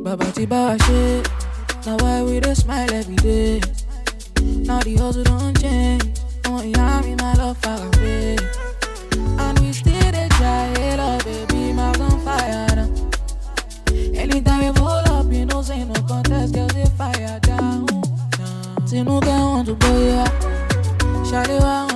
Baba Tiba shit. Now why we dey smile every day? Now the hustle don't change. Oh, yeah, me my love far away. And we still dey try, hey, love, baby, my on fire now. Anytime we pull up, you know, say no contest, girls, they fire down. See, no girl want to go, yeah. Shawty,